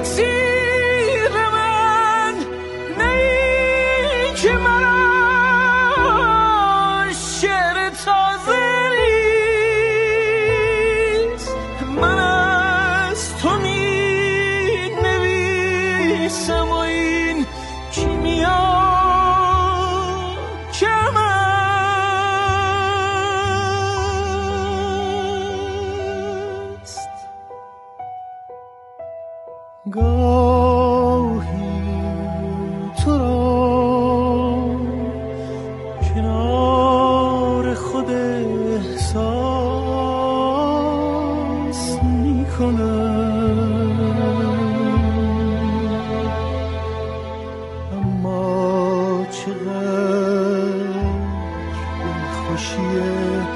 اکسیر من نی که مرا شعر تازه نیست. من از تو می نویسم و این کیمیا کم است. گاهی تو را کنار خود احساس می کنم، اما چقدر خوشی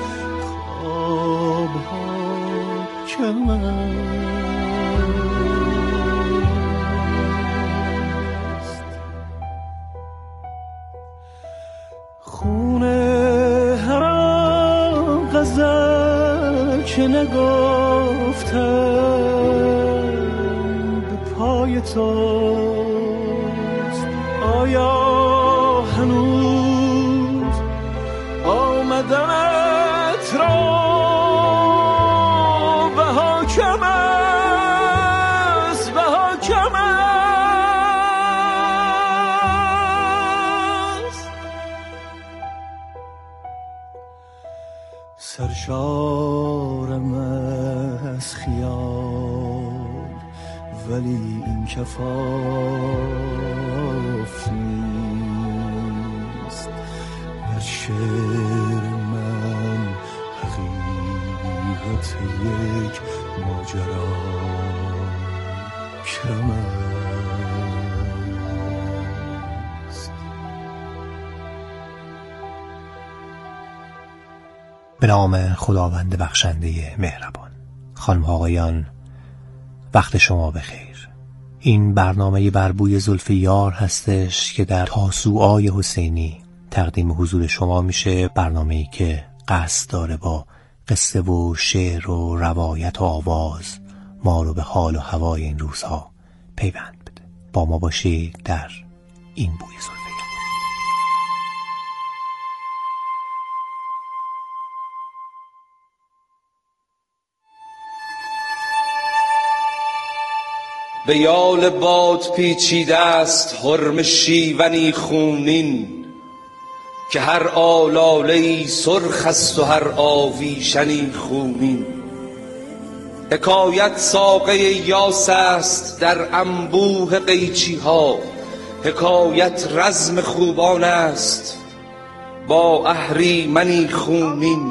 خوابها کم است. خونه هر آن غزل که نگفتم به پای توست. آیا هنوز آمدنت را بها کم است، بها کم است. سرشارم از خیال ولی این کفاف نیست. در شعر من حقیقت یک ماجرا کم است. به نام خداوند بخشنده مهربان. خانم و آقایان، وقت شما بخیر. این برنامه بر بوی زلف یار هستش که در تاسوعای حسینی تقدیم حضور شما میشه. برنامه‌ای که قصد داره با قصه و شعر و روایت و آواز ما رو به حال و هوای این روزها پیوند بده. با ما باشید در این بوی زلف یار. به یال باد پیچیده است حرم شیونی خونین، که هر آلاله‌ای سرخ است و هر آویشنی خونین. حکایت ساقه یاس است در انبوه قیچی ها، حکایت رزم خوبان است با اهریمنی خونین.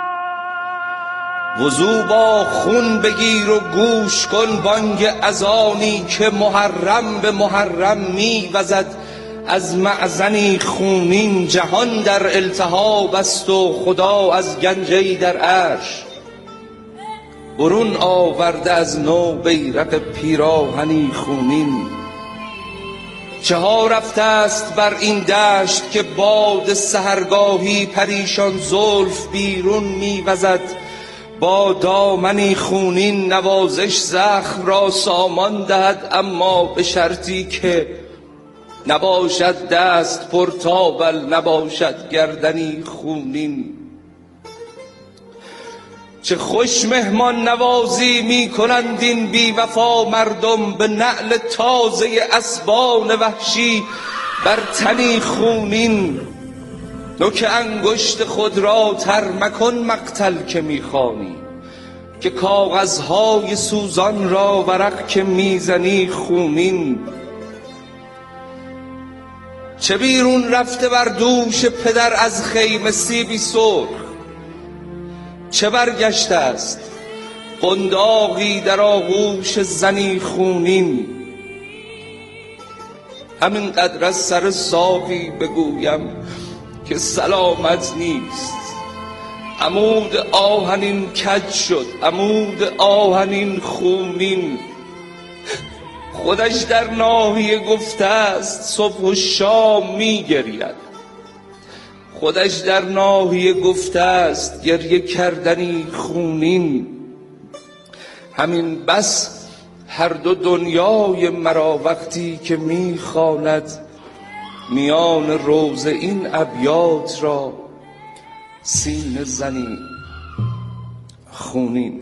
وضو با خون بگیر و گوش کن بانگ اذانی که محرم به محرم می وزد از معزنی خونین. جهان در التهاب است و خدا از گنجه‌ای در عرش برون آورده از نو بیرق پیراهنی خونین. چه ها رفته است بر این دشت که باد سحرگاهی پریشان زلف بیرون می وزد با دامنی خونین. نوازش زخم را سامان دهد اما به شرطی که نباشد دست پرتاول، نباشد گردنی خونین. چه خوش مهمان نوازی می کنند این بی وفا مردم به نعل تازه اسبان وحشی بر تنی خونین. نوک انگشت خود را تر مکن مقتل که میخوانی، که کاغذهای سوزان را ورق که میزنی خونین. چه بیرون رفته بر دوش پدر از خیمه سیبی سرخ، چه برگشته است قنداقی در آغوش زنی خونین. همین قدر از سر ساقی بگویم که سلامت نیست. عمود آهنین کج شد، عمود آهنین خونین. خودش در ناحیه گفته است صبح و شام می گرید، خودش در ناحیه گفته است گریه کردنی خونین. همین بس هر دو دنیای مرا وقتی که میخواند میان روضه این ابیات را سینه زنی خونین.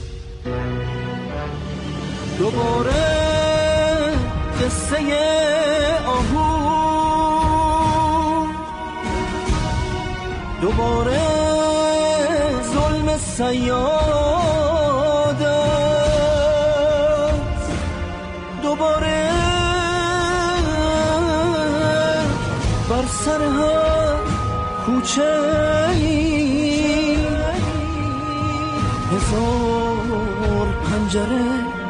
دوباره قصه آهو، دوباره ظلم صیادت، دوباره بر سر هر کوچه ای هزار پنجره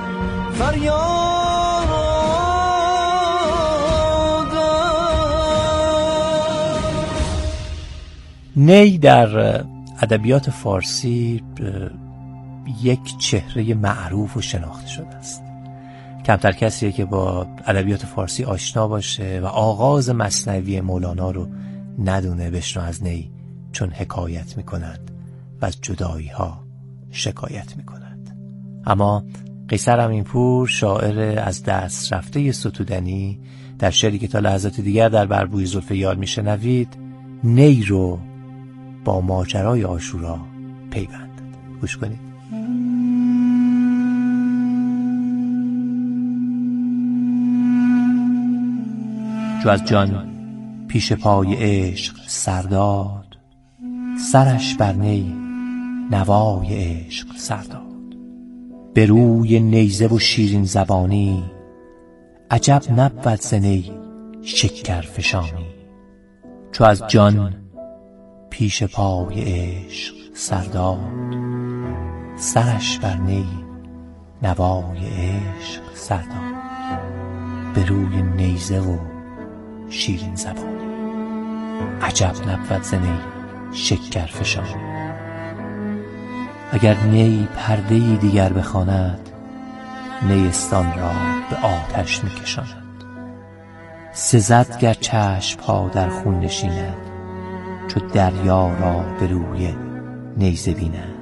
نی در ادبیات فارسی یک چهره معروف و شناخته شده است. کمتر کسیه که با ادبیات فارسی آشنا باشه و آغاز مثنوی مولانا رو ندونه بشنو از نی، چون حکایت میکند و از جدایی ها شکایت میکند. اما قیصر امینپور، شاعر از دست رفته ستودنی، در شعری که تا لحظات دیگر در بربوی زلف یار میشنوید، نی رو با ماجرای عاشورا پیوند داد. گوش کنید. چو از جان پیش پای عشق سرداد، سرش بر نی نوای عشق سرداد. به روی نیزه و شیرین زبانی، عجب نبود ز نی شکر فشانی. چو از جان پیش پای عشق سرداد، سرش بر نی نوای عشق سرداد. به روی نیزه و شیرین زبانی، عجب نبود ز نی شکر فشانی. اگر نی پرده‌ای دیگر بخواند، نیستان را به آتش میکشاند. سزد گر چشم‌ها در خون نشیند، چو دریا را به روی نیزه بیند.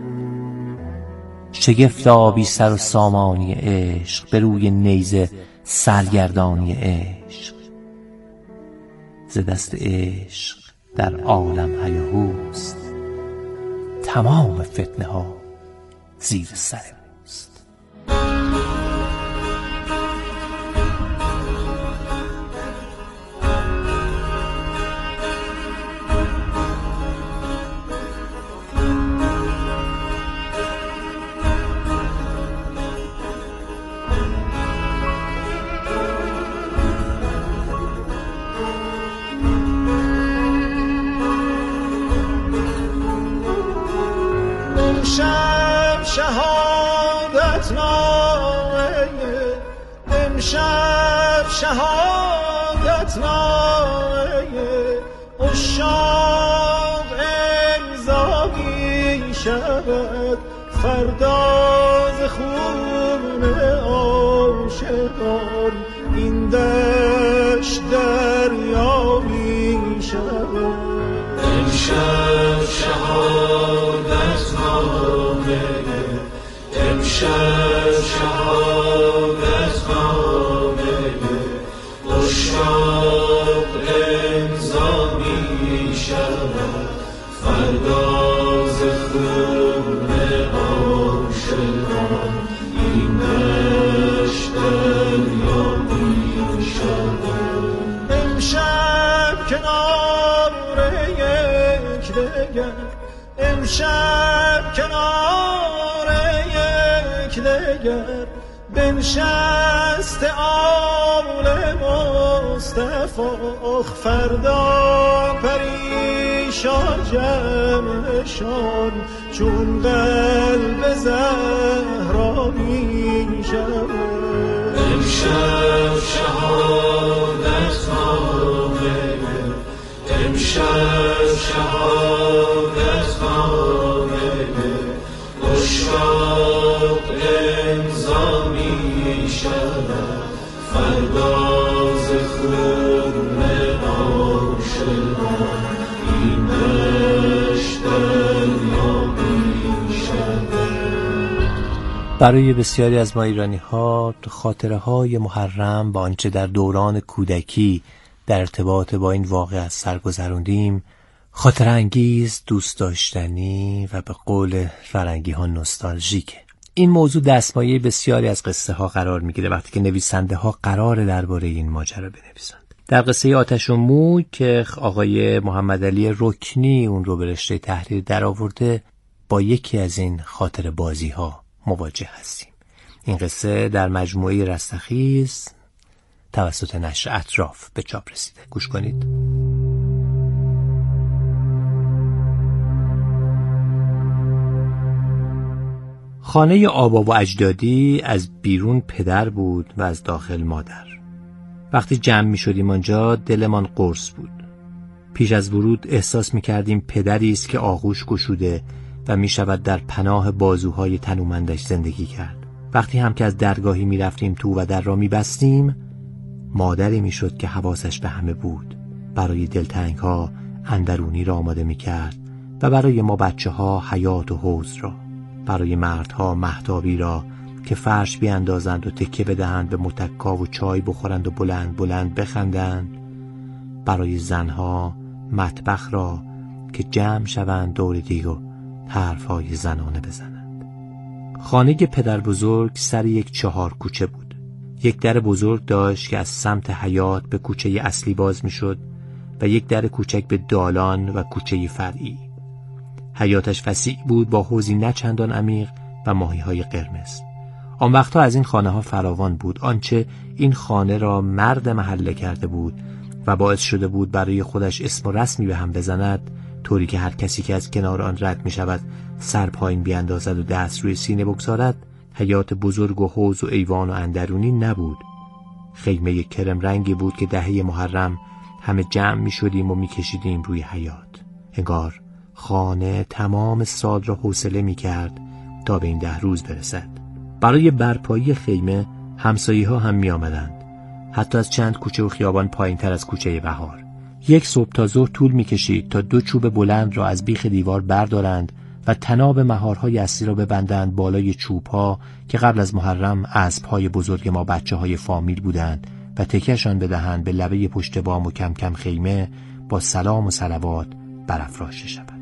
شگفتا بی سر و سامانی عشق، به روی نیزه سرگردانی عشق. ز دست عشق در عالم هیاهوست، تمام فتنه ها زیر سر اوست. امشب شهادت نامه عشاق امضا می شود، فردا ز خون عاشقان این دشت دریا می شود. امشب شهادت نامه، امشب شهادت نامه عشاق امضا می شود، فردا ز خون عاشقان این دشت دریا می شود. امشب کنار یکدیگر، امشب کنار یکدیگر بنشسته آل مصطفی، فردا پریشان جمعشان چون قلب زهرا می شود. امشب شهادت نامه، امشب شهادت نامه عشاق امضا می شود، فردا ز خون عاشقان این دشت دریا می شود. برای بسیاری از ما ایرانی ها خاطره های محرم و آنچه در دوران کودکی در ارتباط با این واقعه از سر گذروندیم خاطره انگیز، دوست داشتنی و به قول فرنگی ها نوستالژیکه. این موضوع دستمایه بسیاری از قصه ها قرار میگیره وقتی که نویسنده ها قراره درباره این ماجرا بنویسند. در قصه آتش و موی که آقای محمد علی رکنی اون رو به رشته تحریر درآورده، با یکی از این خاطره بازی ها مواجه هستیم. این قصه در مجموعه رستخیز توسط نشر اطراف به چاپ رسیده. گوش کنید. خانه آبا و اجدادی از بیرون پدر بود و از داخل مادر. وقتی جمع می شدیم آنجا دلمان قرص بود. پیش از ورود احساس می کردیم پدری است که آغوش گشوده و می شود در پناه بازوهای تنومندش زندگی کرد. وقتی هم که از درگاهی می رفتیم تو و در را می بستیم، مادری می شد که حواسش به همه بود. برای دلتنگ ها اندرونی را آماده می کرد و برای ما بچه ها حیات و حوض را. برای مردها مهتابی را که فرش بیاندازند و تکه بدهند به متکا و چای بخورند و بلند بلند بخندند. برای زنها مطبخ را که جمع شوند دور دیگ و حرفهای زنانه بزنند. خانه پدر بزرگ سر یک 4 کوچه بود. یک در بزرگ داشت که از سمت حیاط به کوچه اصلی باز می شد و یک در کوچک به دالان و کوچه فرعی. حیاطش وسیع بود با حوضی نه چندان عمیق و ماهی‌های قرمز. آن وقتها از این خانه ها فراوان بود. آنچه این خانه را مرد محله کرده بود و باعث شده بود برای خودش اسم و رسمی به هم بزند، طوری که هر کسی که از کنار آن رد می شود سر پایین بیاندازد و دست روی سینه بگذارد، حیاط بزرگ و حوض و ایوان و اندرونی نبود. خیمه کرم رنگی بود که دهه محرم همه جمع می شدیم و می کشیدیم روی حیاط. انگار خانه تمام سال را حوصله می کرد تا به این 10 روز برسد. برای برپایی خیمه همسایه ها هم می آمدند، حتی از چند کوچه و خیابان پایین تر از کوچه بهار. یک صبح تا ظهر طول می کشید تا 2 چوب بلند را از بیخ دیوار بردارند و تناب مهارهای اصلی را ببندند بالای چوبها که قبل از محرم اسبهای بزرگ ما بچه های فامیل بودند و تکشان بدهند به لبه پشت بام و کم کم خیمه با سلام و صلوات برافراشته شود.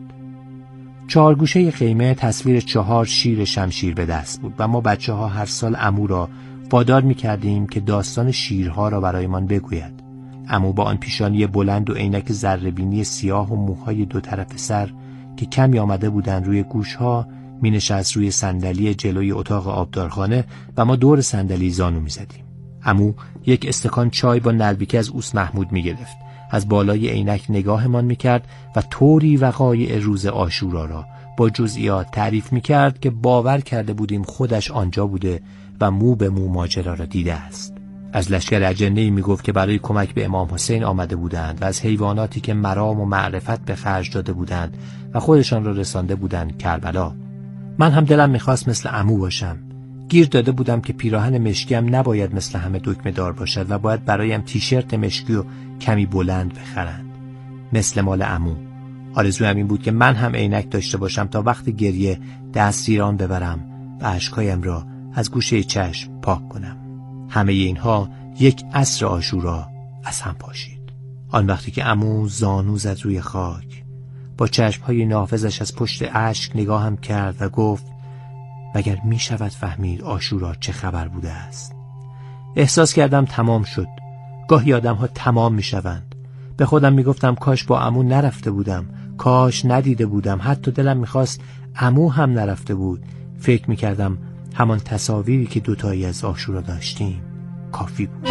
4 گوشه خیمه تصویر 4 شیر شمشیر به دست بود و ما بچه ها هر سال عمو را وادار می کردیم که داستان شیرها را برایمان بگوید. عمو با آن پیشانی بلند و عینک ذره‌بینی سیاه و موهای 2 طرف سر که کمی آمده بودند روی گوشها می نشست روی صندلی جلوی اتاق آبدارخانه و ما دور صندلی زانو می زدیم. عمو یک استکان چای با نلبیکی از اوس محمود می گرفت. از بالای عینک نگاهمان میکرد و طوری وقایع روز عاشورا را با جزئیات تعریف میکرد که باور کرده بودیم خودش آنجا بوده و مو به مو ماجرا را دیده است. از لشکر اجنه‌ای میگفت که برای کمک به امام حسین آمده بودند و از حیواناتی که مرام و معرفت به خرج داده بودند و خودشان را رسانده بودند کربلا. من هم دلم میخواست مثل عمو باشم. گیر داده بودم که پیراهن مشکیم نباید مثل همه دکمه دار باشد و باید برایم تیشرت مشکی و کمی بلند بخرند مثل مال عمو. آرزویم این بود که من هم عینک داشته باشم تا وقت گریه دست زیر ببرم و اشکایم را از گوشه چشم پاک کنم. همه اینها یک عصر عاشورا از هم پاشید. آن وقتی که عمو زانو زد روی خاک، با چشمهای نافذش از پشت اشک نگاهم کرد و گفت مگر می شود فهمید عاشورا چه خبر بوده است. احساس کردم تمام شد. گاهی آدم ها تمام می شوند. به خودم می گفتم کاش با عمو نرفته بودم، کاش ندیده بودم. حتی دلم می خواست عمو هم نرفته بود. فکر می کردم همان تصاویری که 2 تایی از عاشورا داشتیم کافی بود.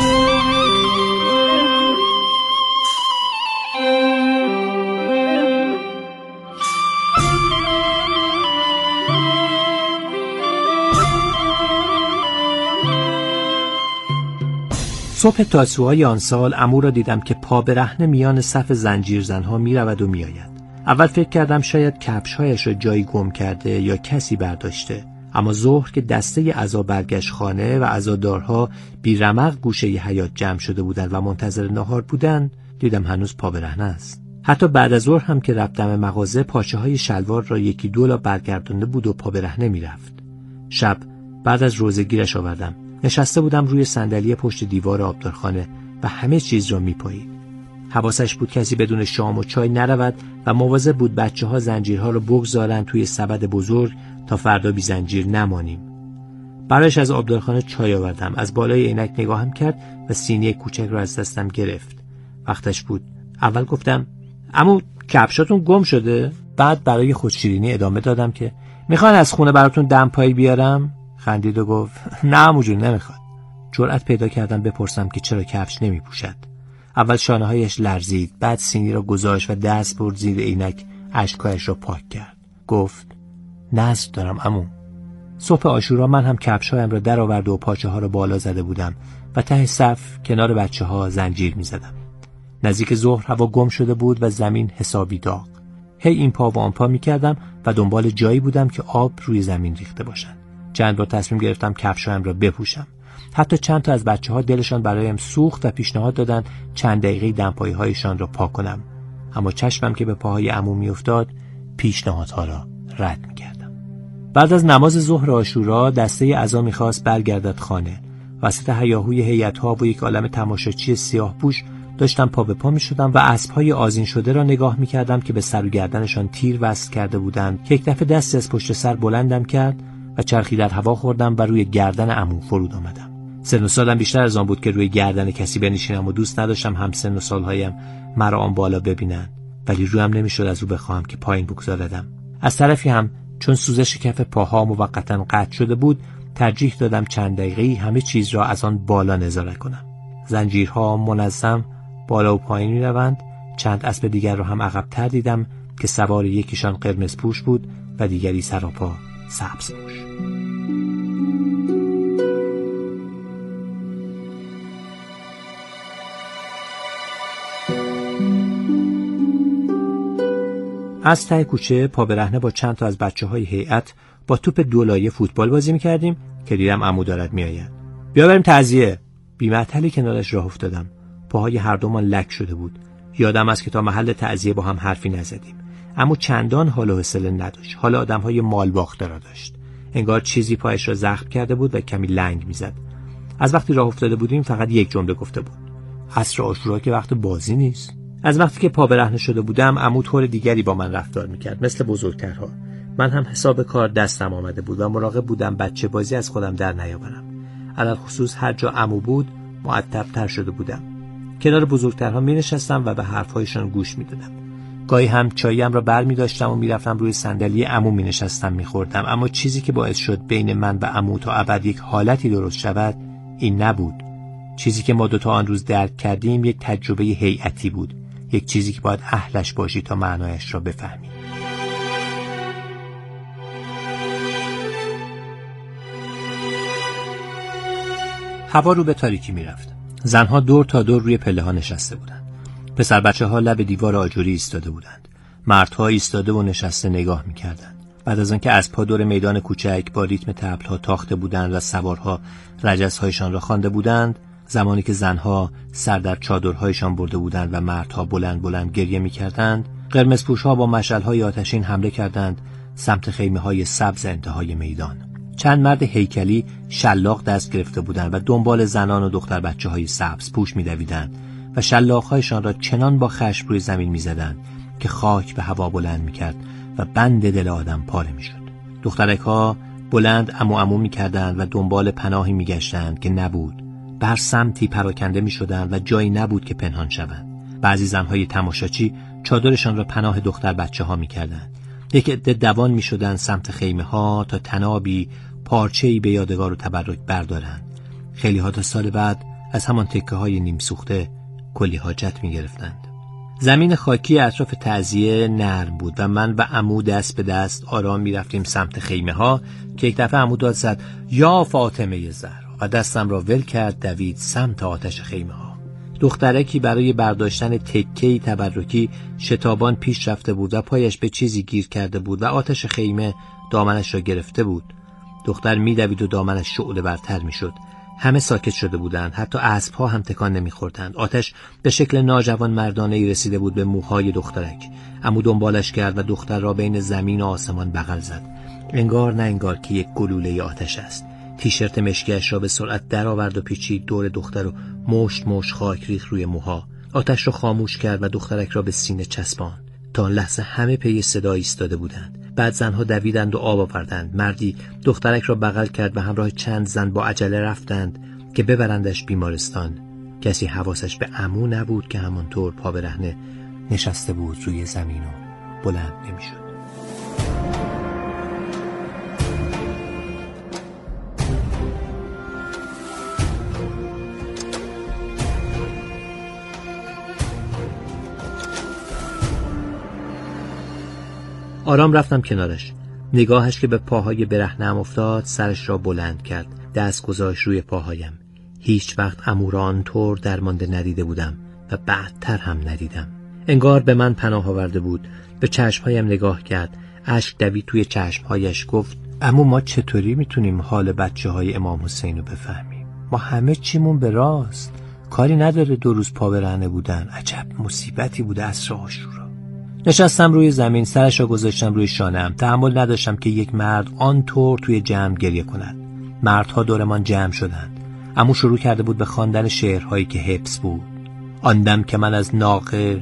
صبح تاسوعای آن سال عمو را دیدم که پا برهنه میان صف زنجیرزنها می رود و می آید. اول فکر کردم شاید کفش‌هایش را جایی گم کرده یا کسی برداشته، اما ظهر که دسته عزا برگشت خانه و عزادارها بی رمق گوشه حیاط جمع شده بودند و منتظر نهار بودند، دیدم هنوز پا برهنه است. حتی بعد از ظهر هم که رفتم مغازه پاچه‌های شلوار را 1-2 برگردانده بود و پا برهنه می رفت. شب بعد از روزه گیرش آوردم. نشسته بودم روی صندلی پشت دیوار آبدارخانه و همه چیز را میپایید. حواسش بود کسی بدون شام و چای نرود و مواظب بود بچه‌ها زنجیرها رو بگذارن توی سبد بزرگ تا فردا بی زنجیر نمانیم. برایش از آبدارخانه چای آوردم. از بالای عینک نگاهم کرد و سینی کوچک رو از دستم گرفت. وقتش بود. اول گفتم عمو کفشاتون گم شده؟ بعد برای خودشیرینی ادامه دادم که میخوان از خونه براتون دمپایی بیارم؟ خندید و گفت نه عمو جون نمیخواد. جرأت پیدا کردم بپرسم که چرا کفش نمیپوشد. اول شانه‌هایش لرزید، بعد سینی را گذاشت و دست برد زیر عینک، اشک‌هایش را پاک کرد. گفت نذر دارم عمو. صبح عاشورا من هم کفش‌هایم را درآورده و پاچه‌ها را بالا زده بودم و ته صف کنار بچه‌ها زنجیر می‌زدم. نزدیک ظهر هوا گم شده بود و زمین حسابی داغ. هی این پا و آن پا می‌کردم و دنبال جایی بودم که آب روی زمین ریخته باشد. چند بار تصمیم گرفتم کفش‌هایم را بپوشم. حتی چند تا از بچه‌ها دلشان برایم سوخت و پیشنهاد دادند چند دقیقه دمپایی‌هایشان را پاک کنم. اما چشمم که به پاهای عمو می‌افتاد، پیشنهادها را رد می‌کردم. بعد از نماز ظهر عاشورا دسته عزا می‌خواست برگردد خانه. وسط هیاهوی هیئت‌ها و یک عالم تماشاچی سیاه‌پوش داشتم پا به پا می‌شدم و اسب‌های آذین شده را نگاه می‌کردم که به سر و گردنشان تیر وصل کرده بودند که یک دفعه دستی از پشت سر بلندم کرد و چرخی در هوا خوردم و روی گردن عمو فرود آمدم. سن و سالم بیشتر از آن بود که روی گردن کسی بنشینم و دوست نداشتم هم سن و سالهایم مرا آن بالا ببینند، ولی رویم نمیشد از او بخواهم که پایین بگذاردم. از طرفی هم چون سوزش کف پاها موقتا قطع شده بود، ترجیح دادم چند دقیقه‌ای همه چیز را از آن بالا نظاره کنم. زنجیرها منظم بالا و پایین می‌روند. چند اسب دیگر را هم عقب‌تر دیدم که سوار یکیشان قرمز پوش بود و دیگری سراپا سبز پوش. از ته کوچه پا برهنه با چند تا از بچه‌های هیئت با توپ دولایه فوتبال بازی می‌کردیم که دیدم عمو دارد میآید. بیا بریم تعزیه. بی‌معطلی کنارش راه افتادم. پاهای هر دومان لک شده بود. یادم است که تا محل تعزیه با هم حرفی نزدیم. عمو چندان حال و حوصله نداشت. حال آدم‌های مال باخته را داشت. انگار چیزی پایش را زخم کرده بود و کمی لنگ می‌زد. از وقتی راه افتاده بودیم فقط یک جمله گفته بود: عصر عاشورا که وقت بازی نیست. از وقتی که پا برهنه شده بودم عمو طور دیگری با من رفتار میکرد، مثل بزرگترها. من هم حساب کار دستم آمده بود و مراقب بودم بچه بازی از خودم در نیاورم. علل خصوص هر جا عمو بود مؤدب‌تر شده بودم. کنار بزرگترها می نشستم و به حرفهایشان گوش می دادم. گاهی هم چاییم را بر می داشتم و می رفتم روی صندلی عمو می نشستم می خوردم. اما چیزی که باعث شد بین من و عمو تا ابد یک حالتی درست شود این نبود. چیزی که ما دوتا آن روز درک کردیم یک تجربه هیئتی بود. یک چیزی که باید اهلش باشی تا معنایش را بفهمی. هوا رو به تاریکی می رفت. زنها دور تا دور روی پله ها نشسته بودند. پسر بچه ها لب دیوار آجوری ایستاده بودند. مردها ایستاده و نشسته نگاه می کردند. بعد از آنکه از پا دور میدان کوچک با ریتم طبل ها تاخته بودند و سوارها رجزهایشان را خوانده بودند، زمانی که زنها سر در چادرهایشان برده بودند و مردها بلند بلند گریه می کردند، قرمزپوشها با مشعل‌های آتشین حمله کردند سمت خیمه‌های سبز انتهای میدان. چند مرد هیکلی شلاق دست گرفته بودند و دنبال زنان و دختر بچه‌های سبز پوش می‌دویدند و شلاق‌هایشان را چنان با خشم روی زمین می‌زدند که خاک به هوا بلند می‌کرد و بند دل آدم پاره می‌شد. دخترک‌ها بلند عمو می‌کردند و دنبال پناهی می‌گشتند که نبود. بر سمتی پراکنده می‌شدند و جایی نبود که پنهان شوند. بعضی زن‌های تماشاچی چادرشان را پناه دختر بچه‌ها می‌کردند. یک عده دوان می‌شدند سمت خیمه‌ها تا تنابی پارچه‌ای به یادگار و تبرک بردارند. خیلی‌ها تا سال بعد از همان تکه‌های نیم سوخته کلی حاجت می‌گرفتند. زمین خاکی اطراف تعزیه نرم بود و من و عمو دست به دست آرام می‌رفتیم سمت خیمه‌ها که یک دفعه عمو داد زد: یا فاطمه زهرا، و دستم را ول کرد دوید سمت آتش خیمه‌ها. دخترکی برای برداشتن تکه‌ای تبرکی شتابان پیش رفته بود و پایش به چیزی گیر کرده بود و آتش خیمه دامنش را گرفته بود. دختر می‌دوید و دامنش شعله برتر می‌شد. همه ساکت شده بودند، حتی اسب‌ها هم تکان نمی‌خوردند. آتش به شکل ناجوان مردانه‌ای رسیده بود به موهای دخترک. عمو دنبالش کرد و دختر را بین زمین و آسمان بغل زد. انگار نه انگار که یک گلوله آتش است. تیشرت مشکیش را به سرعت درآورد و پیچید دور دختر و مشت خاک ریخت روی موها. آتش را خاموش کرد و دخترک را به سینه چسباند. تا آن لحظه همه پی صدا ایستاده بودند. بعد زنها دویدند و آب آوردند. مردی دخترک را بغل کرد و همراه چند زن با عجله رفتند که ببرندش بیمارستان. کسی حواسش به عمو نبود که همانطور پا برهنه نشسته بود روی زمین و بلند نمیشد. آرام رفتم کنارش. نگاهش که به پاهای برهنه‌ام افتاد سرش را بلند کرد. دست گذاشت روی پاهایم. هیچ وقت عمو را آنطور درمانده ندیده بودم و بعدتر هم ندیدم. انگار به من پناه آورده بود. به چشمهایم نگاه کرد. اشک دوید توی چشمهایش. گفت عمو ما چطوری میتونیم حال بچه‌های امام حسین رو بفهمیم؟ ما همه چیمون به راست. کاری نداره 2 روز پا برهنه بودن. عجب مصیبتی بوده عصر عاشورا. نشستم روی زمین، سرش را گذاشتم روی شانه‌ام. تحمل نداشتم که یک مرد آنطور توی جمع گریه کند. مردها دورمان جمع شدند. عمو شروع کرده بود به خواندن شعرهایی که حفظ بود. آن دم که من از ناقه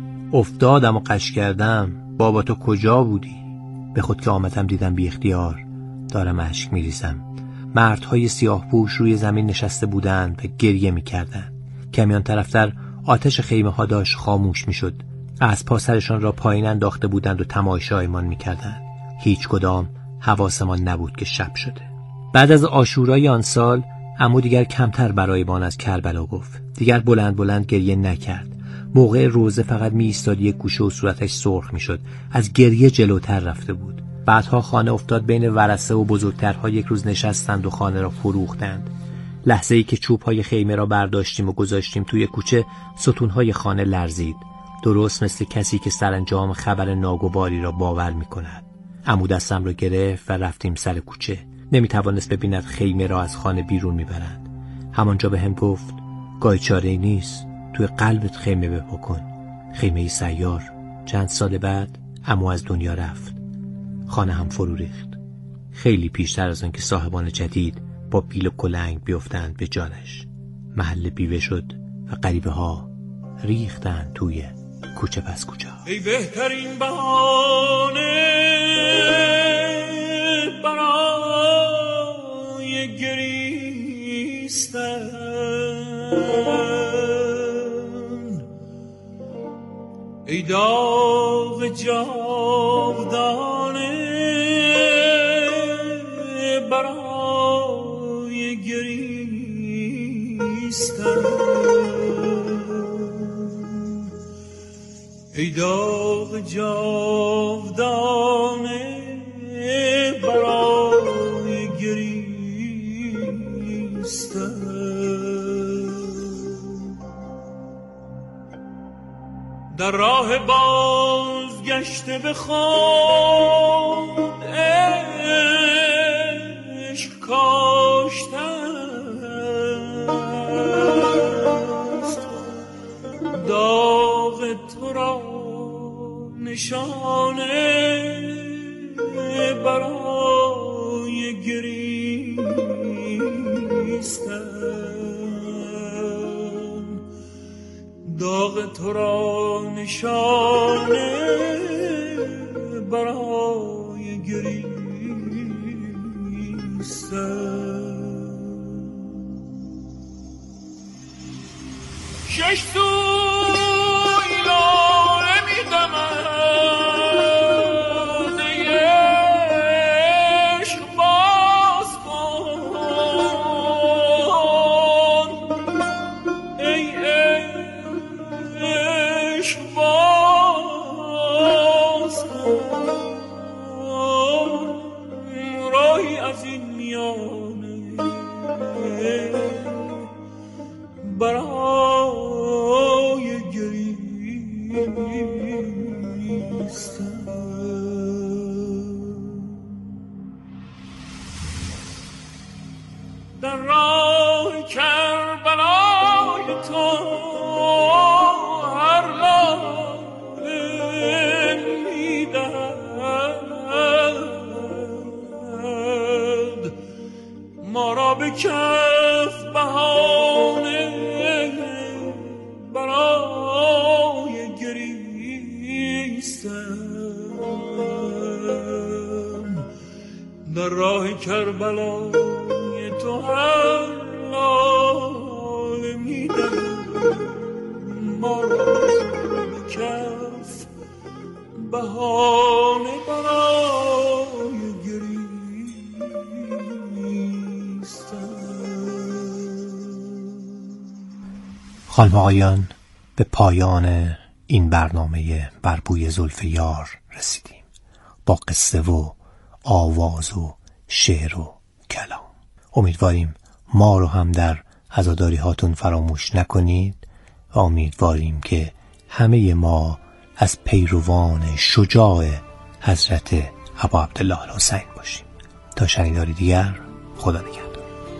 افتادم و قش کردم، بابا تو کجا بودی؟ به خود که آمدم دیدم بی اختیار دارم اشک میریزم. مردهای سیاه پوش روی زمین نشسته بودند و گریه میکردند. کمی آن طرفتر آتش خیمه ها داشت خاموش میشد. از پا سرشان را پایین انداخته بودند و تماشایمان میکردند. هیچ کدام حواسمان نبود که شب شده. بعد از عاشورای آن سال عمو دیگر کمتر برایمان از کربلا گفت. دیگر بلند گریه نکرد. موقع روزه فقط می ایستاد یک گوشه و صورتش سرخ میشد. از گریه جلوتر رفته بود. بعدها خانه افتاد بین ورثه و بزرگترها یک روز نشستند و خانه را فروختند. لحظه‌ای که چوب‌های خیمه را برداشتیم و گذاشتیم توی کوچه، ستون‌های خانه لرزید. درست مثل کسی که سرانجام خبر ناگواری را باور می‌کند. عمو دستم را گرفت و رفتیم سر کوچه. نمی‌توانست ببیند خیمه را از خانه بیرون می‌برند. همانجا به هم گفت گاهی چاره‌ای نیست، توی قلبت خیمه بپا کن. خیمه سیار. چند سال بعد عمو از دنیا رفت. خانه هم فرو ریخت. خیلی پیشتر از آن که صاحبان جدید با بیل و کلنگ بیفتند به جانش. محل بیوه شد و غریبه ها ریختند توی کوچه پس کوچه ها. ای بهترین بهانه برای گریستن، ای داغ جاودانه برای گریستن، ای داغ جاودانه برای گریستن. در راه بازگشته به خود عشق کاشتن است، داغ تو را نشانه برای گریستن، داغ تو را نشانه برای گریستن. شش سوی لاله می‌دمد، ای عشق باز کن، ای عشق باز کن، راهی از این میانه برای گریستن. در راه کربلای تو هر لاله می‌دهد به کف بهانه برای گریستم. در راه کربلای تو هر لاله می‌دوم، ما را به کف بهانه برای خانم آقایان، به پایان این برنامه بر بوی زلف یار رسیدیم، با قصه و آواز و شعر و کلام. امیدواریم ما رو هم در عزاداری هاتون فراموش نکنید و امیدواریم که همه ما از پیروان شجاع حضرت ابا عبدالله الحسین باشیم. تا شنیداری دیگر، خدا نگهدار.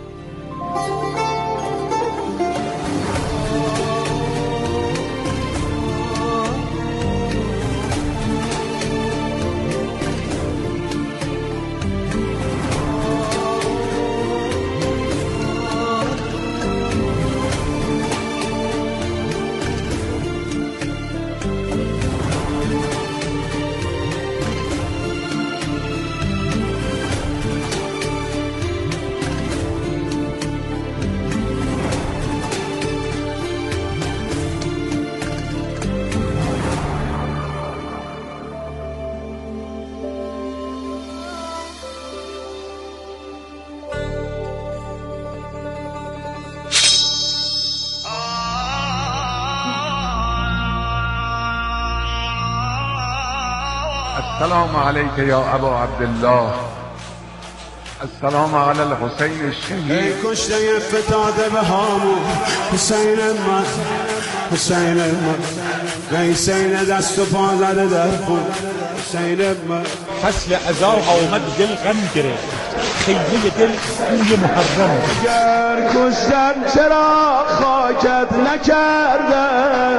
السلام علیک یا ابا عبدالله، السلام علی الحسین الشهید. ای کشته فتاده به هامون، حسین من، حسین من، حسین دست و پا زده در خون، حسین من. فصل عزا آمد دل غم گرفت، خیمه دل بوی محرم. گر کشتن چرا خاکت نکرده؟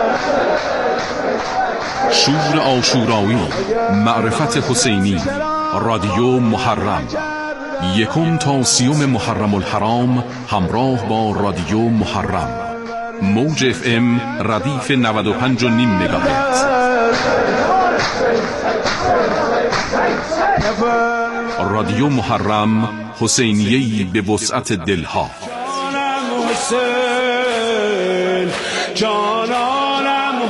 شور عاشورایی، معرفت حسینی، رادیو محرم، 1 تا 30 محرم الحرام، همراه با رادیو محرم، موج FM ردیف 95.5 مگاهرتز. رادیو محرم، حسینیه‌ای به وسعت دلها. جانم حسین، جانانم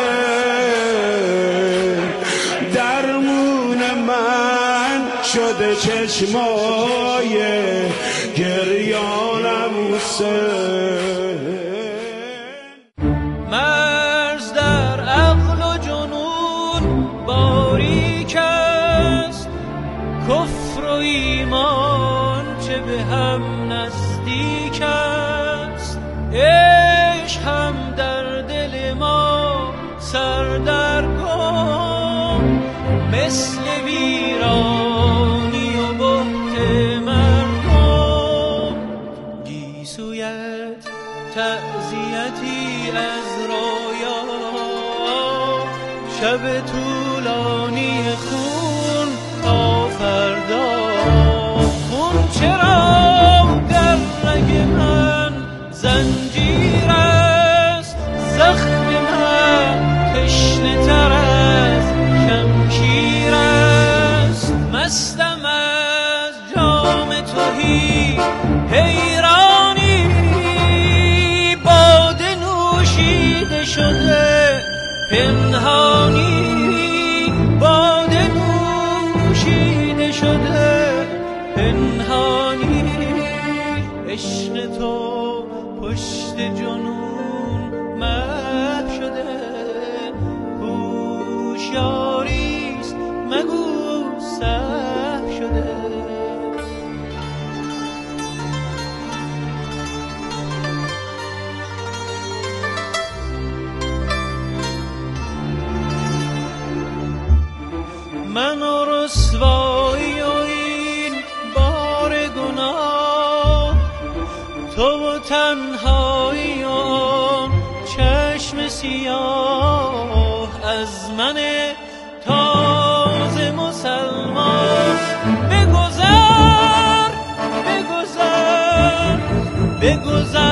حسین، درمون من شده چشمای گریانم حسین. مرز در عقل و جنون باریک است، کفر و ایمان چه به هم نزدیک است. عشق هم در دل ما سردرگم، مثل ویرانی و بهت مردم. گیسویت تعزیتی از رویا، شب طولانی خون تا فردا. خون چرا در رگ من زنجیر است، زخم من تشنه تر از شمشیر است. مستم از جام تهی حیرانی، باده نوشیده شده پنهانی، باده نوشیده شده پنهانی. عشق تو پشت جنون محو شده، هوشیاریست مگو سهو شده. من و رسوایی و این بار گناه، تو و تنهایی و آن چشم سیاه. از من تازه مسلمان بگذر، بگذر بگذر